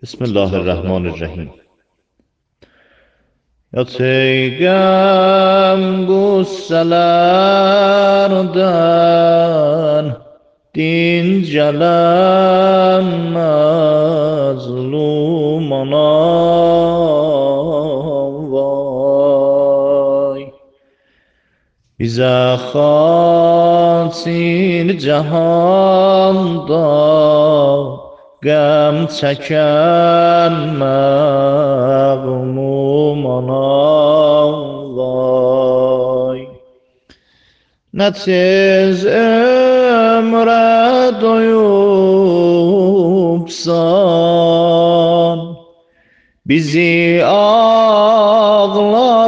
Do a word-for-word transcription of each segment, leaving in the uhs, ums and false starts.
Bismillahirrahmanirrahim. Ya teygem gusselerden dincelen mazlumana vay. Bize hatin cehanda gəm çəkən məğmumana vay. Nə tez ömrə doyubsan, bizi ağlar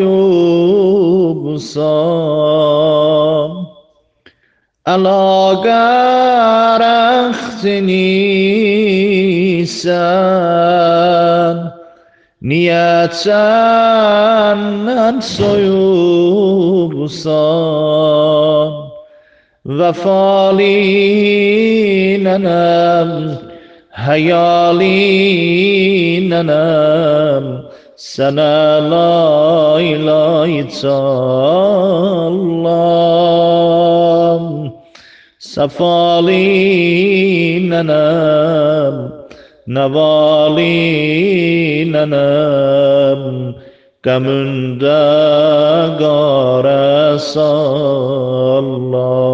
qoyubsan. Əlaqərəxtini sən, niyət səndən soyubsan. Vəfali nənəm, həyali nənəm, sənə lay lay çallam. Safali nənəm, nəvali nənəm, qəmündə qarə sallam.